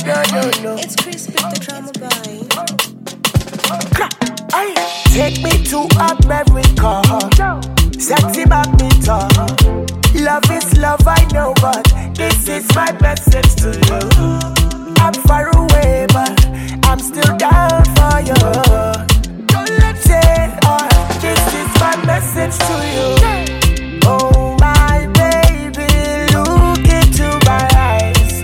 no. It's Crispy the drama boy. Take me to America. Sexy badminton. Love is love, I know, but this is my message to you. I'm far away, but I'm still down for you. Don't let it on. This is my message to you. Oh my baby, look into my eyes.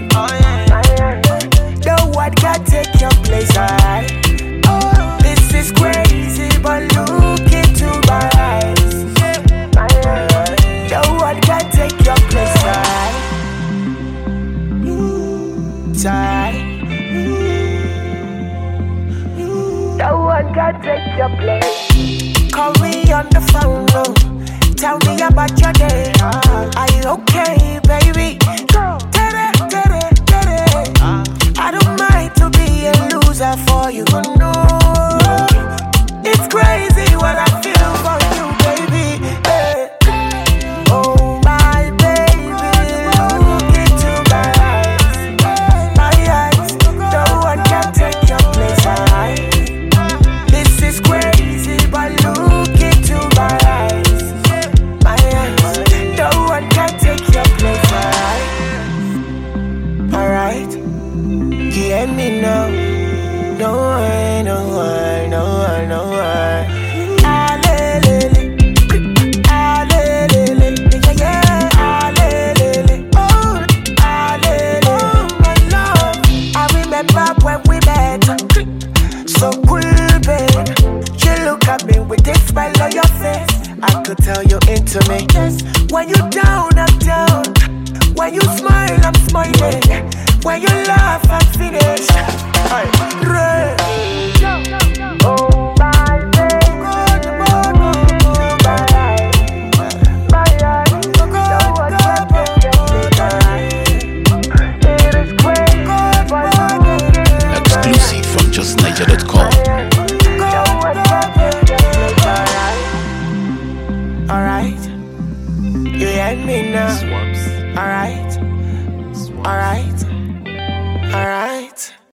No one can take your place. This is crazy, but look into my eyes. No one can take your place. No one can take your place. Call me on the phone, no. Tell me about your day. Are you okay, baby? I don't mind to be a loser for you, no. It's crazy what I feel for you, baby. Oh my baby, look into my eyes. My eyes, no one can take your place. This is crazy, but look into my eyes. My eyes, no one can take your place. Alright, hear me now. No one, no one, no one, no one. Alelele, alelele, yeah, alelele, oh, alelele, oh my love. I remember when we met, so cool, babe. You look at me with this smile on your face. I could tell you're into me. When you down, I'm down. When you smile, I'm smiling. When you laugh, I'm finished. Oh my baby, Exclusive from justniger.com. Alright, you hear me now. Alright, alright, alright.